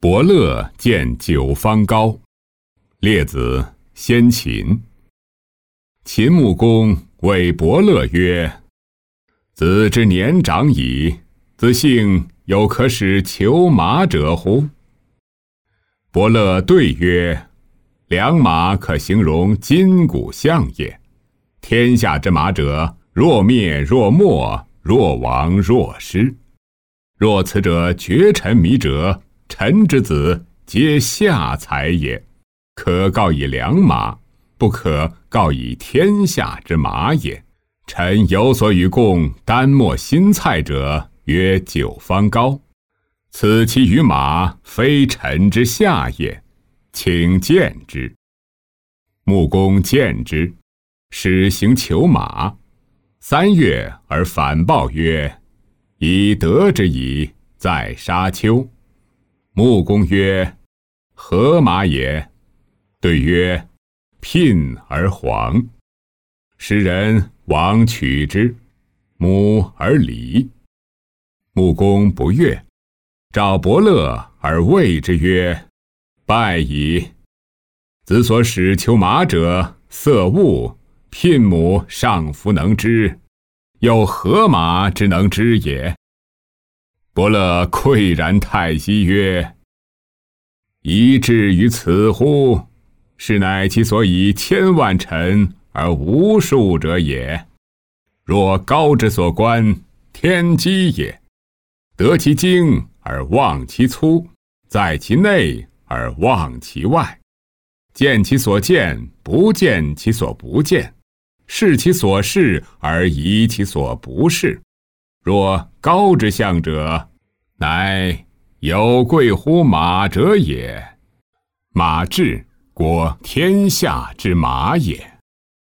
伯乐见九方高。列子先秦。秦穆公谓伯乐曰：子之年长矣，子幸有可使裘马者乎？伯乐对曰：良马可形容筋骨相也。天下之马者，若灭若没，若亡若失。若此者绝尘迷者，臣之子皆下才也。可告以良马，不可告以天下之马也。臣有所与共丹墨新菜者，曰九方高。此其于马，非臣之下也，请见之。穆公见之，使行求马。3月而反报曰：已得之矣，在沙丘。穆公曰：何马也？对曰：牝而黄。时人往取之，母而离。穆公不悦，召伯乐而谓之曰：败矣！子所使求马者，色恶，牝母尚弗能知，有何马之能知也？伯乐喟然叹息曰：宜至于此乎？是乃其所以千万臣而无数者也。若高之所观，天机也。得其精而忘其粗，在其内而忘其外。见其所见，不见其所不见。视其所视而疑其所不视。若高之象者，乃有贵乎马者也。马治，国天下之马也。